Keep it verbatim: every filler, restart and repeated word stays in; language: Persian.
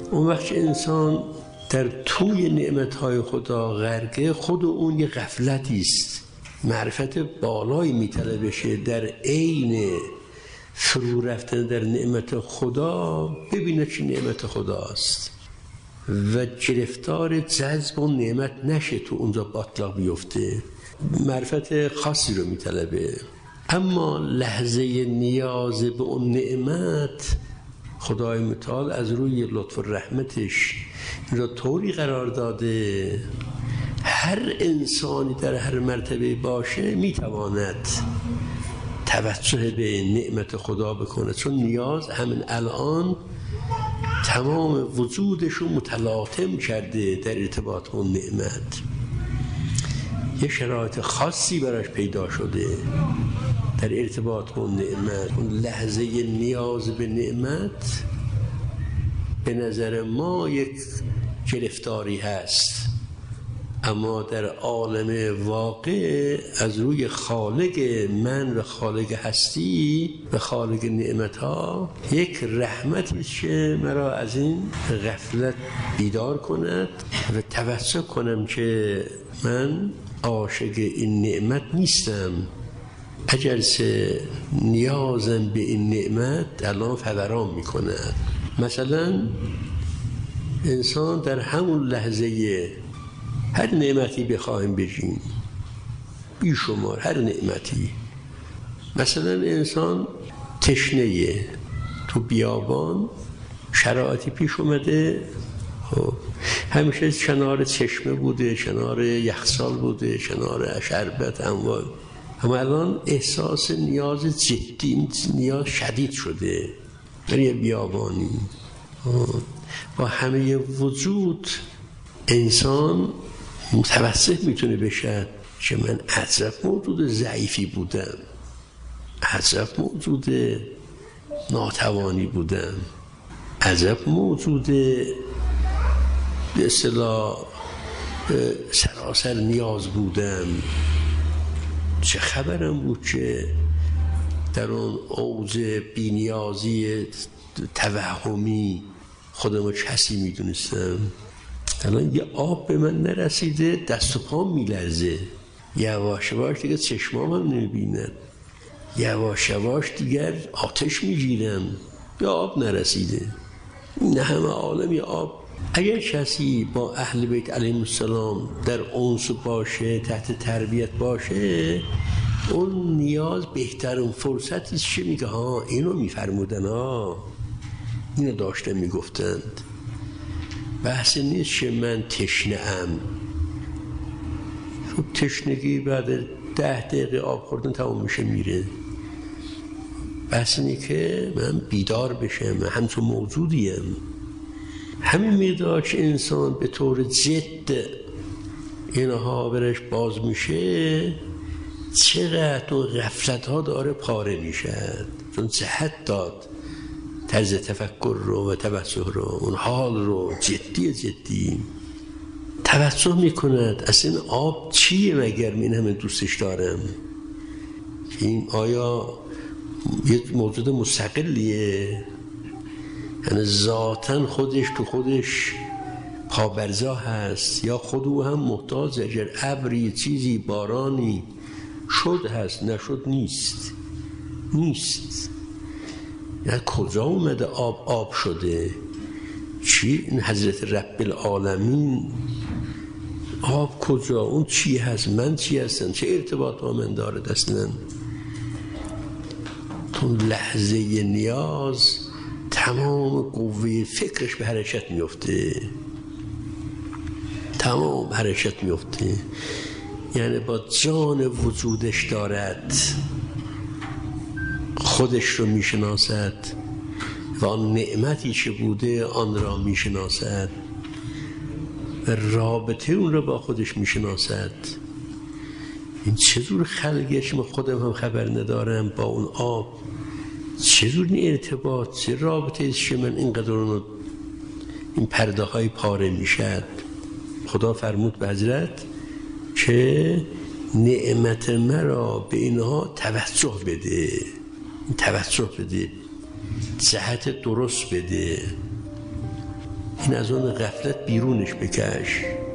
اون وقت انسان در توی نعمتهای خدا غرقه، خود اون یه غفلتی است. معرفت بالایی میطلب بشه در عین فرو رفتن در نعمت خدا، ببینه چه نعمت خداست و گرفتار جذب و نعمت نشه، تو اونجا باطلاق بیفته. معرفت خاصی رو میطلبه. اما لحظه نیاز به اون نعمت، خدای متعال از روی لطف و رحمتش این را طوری قرار داده هر انسانی در هر مرتبه باشه میتواند توجه به نعمت خدا بکنه، چون نیاز همین الان تمام وجودش رو متلاطم کرده در ارتباط با نعمت. یه شرایط خاصی براش پیدا شده در ارتباط با نعمت. اون لحظه نیاز به نعمت به نظر ما یک گرفتاری هست، اما در عالم واقع از روی خالق من و خالق هستی و خالق نعمت ها یک رحمتی که مرا از این غفلت بیدار کند و توجه کنم که من عاشق این نعمت نیستم. اگر سه نیازم به این نعمت الان فوران میکند. مثلا انسان در همون لحظه هر نعمتی بخواهیم بجیم، بیشمار هر نعمتی، مثلا انسان تشنه، تو بیابان شرایطی پیش اومده، خب همیشه کنار چشمه بوده، کنار یخسال بوده، کنار شربت انواع، اما الان احساس نیاز جدی، نیاز شدید شده در یه بیابانی. با همه وجود انسان متوسط میتونه بشه که من عجب موجود ضعیفی بودم، عجب موجود ناتوانی بودم، عجب موجود به اصطلاح سراسر نیاز بودم. چه خبرم بود که در اون اوج بی‌نیازی توهمی خودمو کسی میدونستم. الان یه آب به من نرسیده دست و پام میلرزه، یواش یواش دیگه چشمام هم نمیبیند، یواش یواش دیگر آتش میگیرم، یه آب نرسیده. این همه عالم یه آب. اگر کسی با اهل بیت علیهم السلام در انس باشه، تحت تربیت باشه، اون نیاز بهترین فرصتی چه میگه؟ ها اینو میفرمودن، ها اینو داشتن میگفتند. بحث نیست که من تشنه ام. خب تشنگی بعد ده دقیقه آب خوردن تمام میشه میره. بحث اینه که من بیدار بشم، من همچون موجودیم. همین مقدار که انسان به طور جد اینها برش باز میشه، چقدر اون غفلت ها داره پاره میشه، چون صحت داد طرز تفکر رو و توجه رو، اون حال رو جدی جدی توجه میکند. اصلا آب چیه مگر من همه دوستش دارم؟ این آیا یک موجود مستقلیه؟ یعنی ذاتاً خودش تو خودش پابرجا هست، یا خود او هم محتاج اگر ابری چیزی بارانی شد هست، نشد نیست نیست. یعنی کجا اومده آب آب شده؟ چی این حضرت رب العالمین؟ آب کجا؟ اون چی هست؟ من چی هستم؟ چه ارتباط با من داره اصلا؟ تو لحظه نیاز تمام قوه فکرش به حرکت میفته، تمام حرکت میفته. یعنی با جان وجودش دارد خودش رو میشناسد و آن نعمتی که بوده آن را میشناسد و رابطه اون را با خودش میشناسد. این چطور خلقش؟ من خودم هم خبر ندارم با اون آب چطور این ارتباط، چه رابطه است که من اینقدر اون این پرده های پاره میشد. خدا فرمود به حضرت که نعمت مرا به اینها توجه بده، توجه بده، جهت درست بده. این از اون غفلت بیرونش بکش.